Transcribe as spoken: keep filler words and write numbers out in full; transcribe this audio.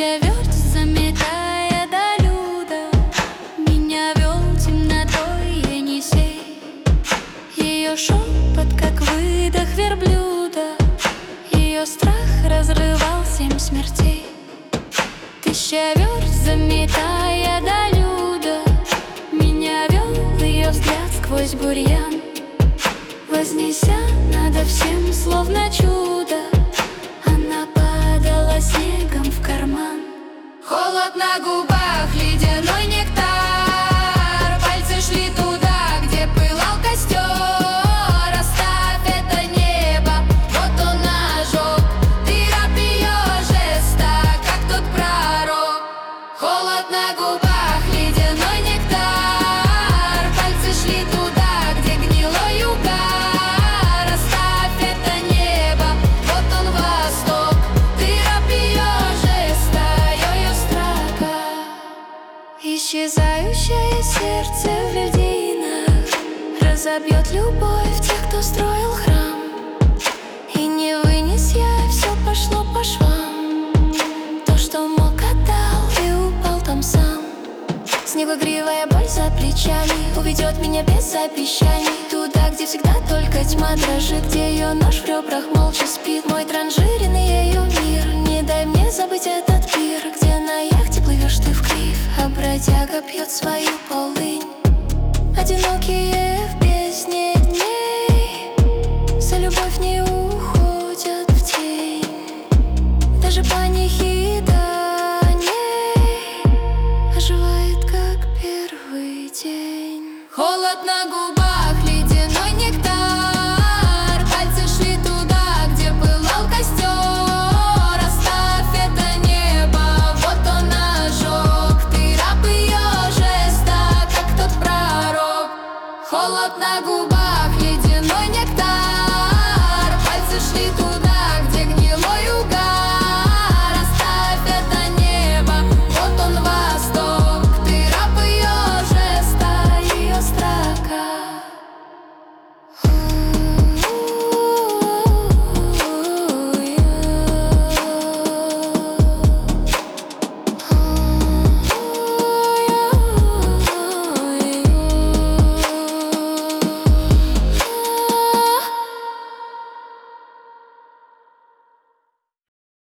Тысяча верст, заметая до люда, меня вел темнотой Енисей. Ее шепот, как выдох верблюда, ее страх разрывал семь смертей. Тысяча верст, заметая до люда, меня вел ее взгляд сквозь бурьян. Вознеся надо всем, словно чудо, она падала снегом в карман. Холод на губах, ледяной нектар, пальцы шли туда, где пылал костер. Оставь это небо, вот он ожог, ты раб ее жеста, как тот пророк. Холод на губах, ледяной нектар, пальцы шли туда, где гнилой угар. Оставь это небо, вот он восток, ты раб ее жеста, ее строка. Исчезающее сердце в льдинах разобьет любовь тех, кто строил храм. И не вынес я, все пошло по швам. То, что мог, отдал и упал там сам. Снегогривая боль за плечами уведет меня без обещаний туда, где всегда только тьма дрожит, где ее нож в ребрах молча спит. Мой транжиренный ее мир, не дай мне забыть этот пир, где на яхте плывешь ты в крив, а бродяга пьет свою полынь. Одинокие в бездне дней за любовь не уходят в тень. Даже панихида оживает, как первый день. Холод на губах, ледяной нектар, пальцы шли туда, где пылал костер. Оставь это небо, вот он ожог, ты раб ее жеста, как тот пророк. Холод на губах.